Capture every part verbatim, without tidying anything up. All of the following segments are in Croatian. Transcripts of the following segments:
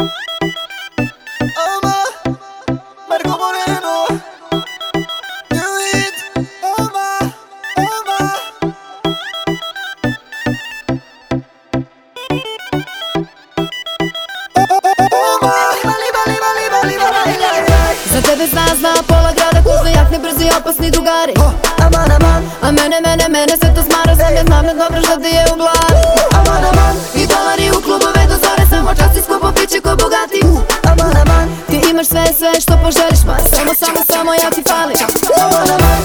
Ama, Marco Moreno, New Hit. Ama, ama. Za tebe zna, zna pola grada, kužno jakne, brzi, opasni drugari. Aman, aman, A mene, mene, mene sve to smara, znam ja znam da dobro šta ti je u glavi. aman, aman, I dolari u klubove do zore, samo časti skupo piće ko bogati. aman, aman, Ti imaš sve, sve što poželiš, ma samo, samo, samo ja ti falim. aman, aman.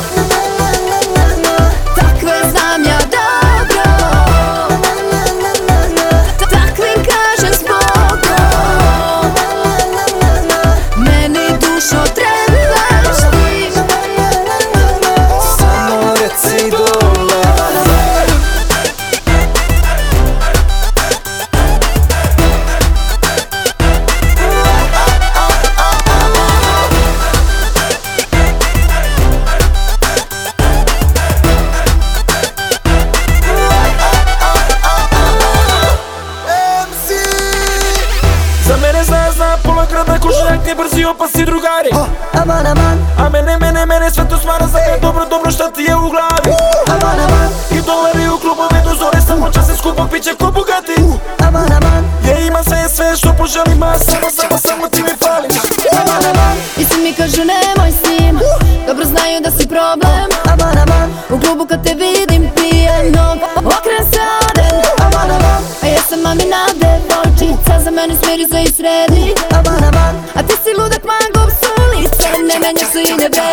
Takve znam ja dobro, takvim kažem zbogom. Meni dušo trebaš ti, Samo reci dole. em si Za mene zna, zna pola grada, kužnjak ne brzi, opasni drugari. Aman, aman, A mene, mene, mene sve to smara, znam ja dobro, dobro šta ti je u glavi. aman, aman, I dolari u klubove do zore, samo časti skupo piće ko bogati. aman, aman, Ja imam sve, sve što poželim, a samo, samo, samo ti mi fališ. aman, aman, i svi mi kažu nemoj s njim, dobro znaju da si problem. aman, aman, U klubu kad te vidim pijenog, okren se odem. aman, aman, A ja sam mamina devojčica, za mene smiri se i sredi. aman, aman. A ti si ludak magov s ulice, ne menjaš se i ne vredi.